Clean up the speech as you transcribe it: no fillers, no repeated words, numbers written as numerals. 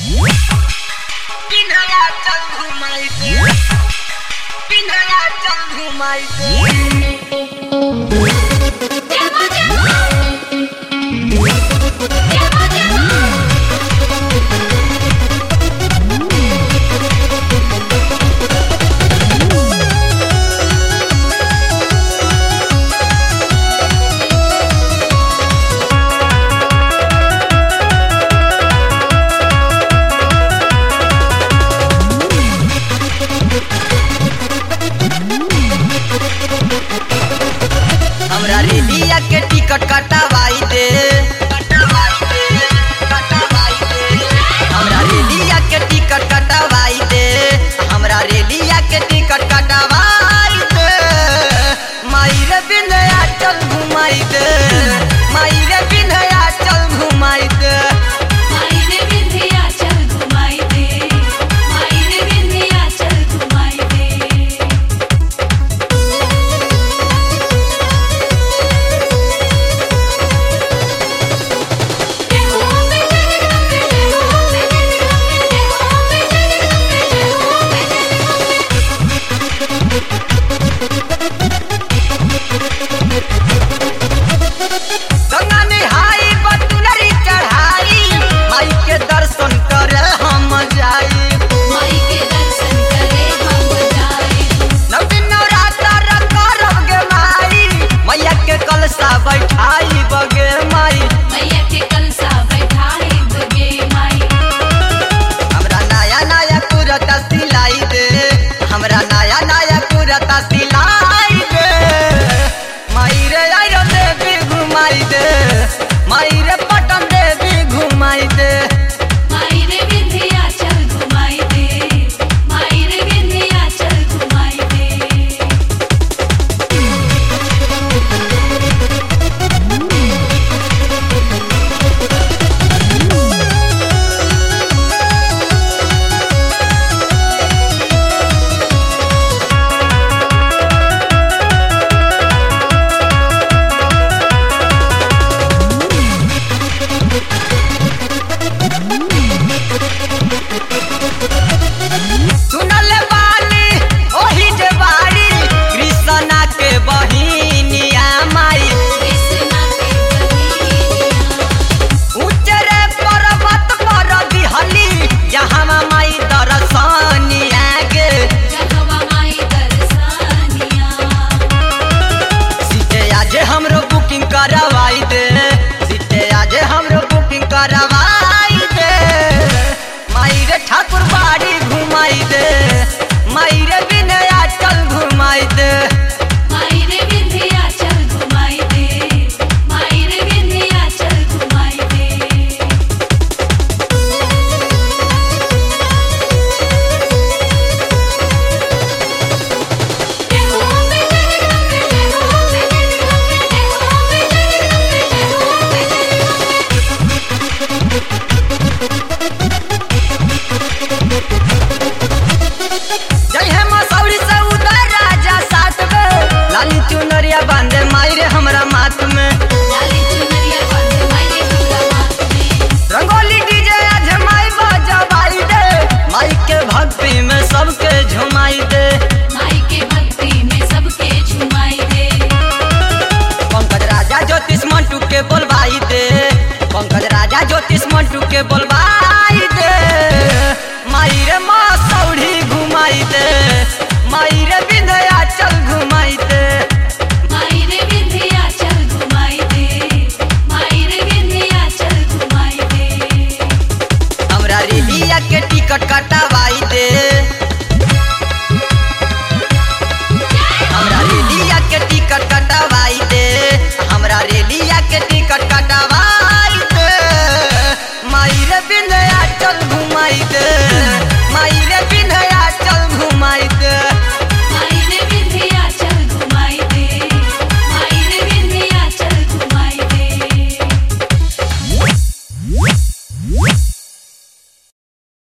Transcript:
पिन्हया चल घुमाइते पिन्हया चल घुमाइते हमरा रेलिया के टिकट कटवाई दे हमरा रेलिया के टिकट कटवाई दे हमरा रेलिया के टिकट कटवाई दे माई रे बिंदया चल घुमाई दे माई रे बिंदया चल घुमाई दे माई रे बिंदिया चल घुमाई दे माई रे बिंदिया चल घुमाई दे गंगा नहाई बटुलरी चढ़ाई माई के दर्शन करे हम जाई माई के दर्शन करे हम जाई नौ दिन नवरात्र करब गे माई मैया के कलशा बैठाई बगे माई मैया के कलसा बैठाई बगे माई हमरा नया नया कुरता सिलाई दे हमरा नया नया कुरता सिलाई दे माई रे आइरो देवी घुमाई दे माई रे पटन देवी घुमाई दे माई रे बिंदिया चल घुमाई दे माई रे बिंदिया चल घुमाई दे सुनल बानी ओही जे बाड़ी कृष्णा के बहिनिया माई कृष्णा के बहिनिया ऊंचरे पर्वत पर दिहली जहाँ माई दर्शनिया गे जगवा माई दर्शनिया सीटे आज हमरो बुकिंग करवाई दे सीटे आज हमरो बुकिंग करवाई दे माई रे ठाकुर बाड़ी घुमाई दे माई रे बिनया चल घुमाई दे माई रे बिंदिया चल घुमाई दे माई रे बिंदिया चल घुमाई दे जय हे मसौरी से उदय राजा साथ में लाली चुनरिया बांधे माई रे हमरा माथ में लाली चुनरिया बांधे माई रे हमरा माथ में रंगोली डीजे आज माई बजवाई दे माई के भक्ति में सबके झुमाई दे माई के भक्ति में सबके झुमाई दे पंकज राजा ज्योतिष मंटू के बोलवाई दे पंकज राजा ज्योतिष मंटू के बोलवाई दे माई रे मसौरी घुमाई दे माई रे बिंदया चल घुमाई दे माई रे बिंदिया चल घुमाई दे माई रे बिंदिया चल घुमाई दे हमरा रेलिया के टिकट कटा